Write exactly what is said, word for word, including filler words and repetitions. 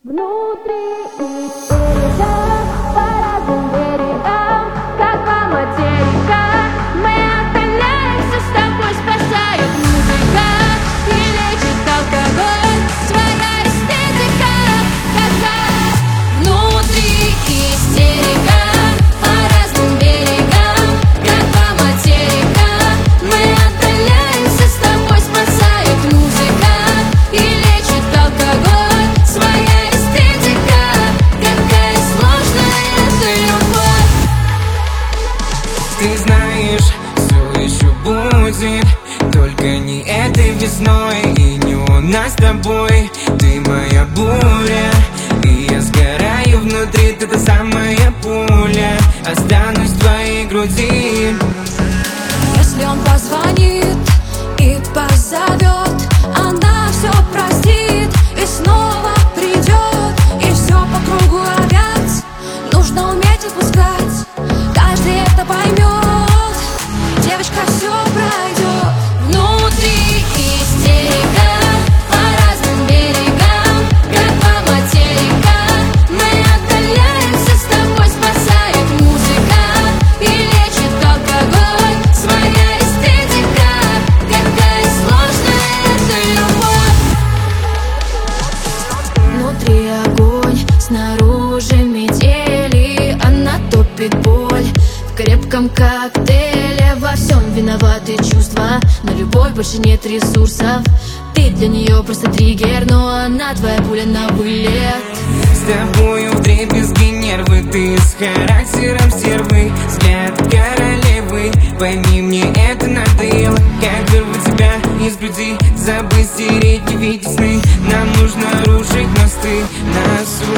Внутри истерика, по разным берегам, как по материкам. Мы отдаляемся с тобой, спасает музыка и лечит алкоголь. Своя эстетика, когда внутри истерика, по разным берегам, как по материкам. Мы отдаляемся с тобой, спасает музыка и лечит алкоголь. Своя ты знаешь, все еще будет, только не этой весной и не у нас с тобой. Ты моя буря, и я сгораю внутри, ты та самая пуля. Останусь в твоей груди. Если он позвонит и позовет, она все простит и снова придет, и все по кругу опять. Нужно уметь отпускать, каждый это поймет. Девочка, все пройдет. Внутри истерика, по разным берегам, как по материкам. Мы отдаляемся с тобой, спасает музыка и лечит алкоголь. Своя эстетика, какая сложная эта любовь. Внутри огонь, снаружи метели, она топит боль в крепком коктейле. Во всем виноваты чувства, на любовь больше нет ресурсов. Ты для нее просто триггер, но она твоя пуля на вылет. С тобою вдребезги нервы, ты с характером стервы, взгляд королевы. Пойми, мне это надоело, как вырвать тебя из груди, забыть, стереть, не видеть сны. Нам нужно рушить мосты, нас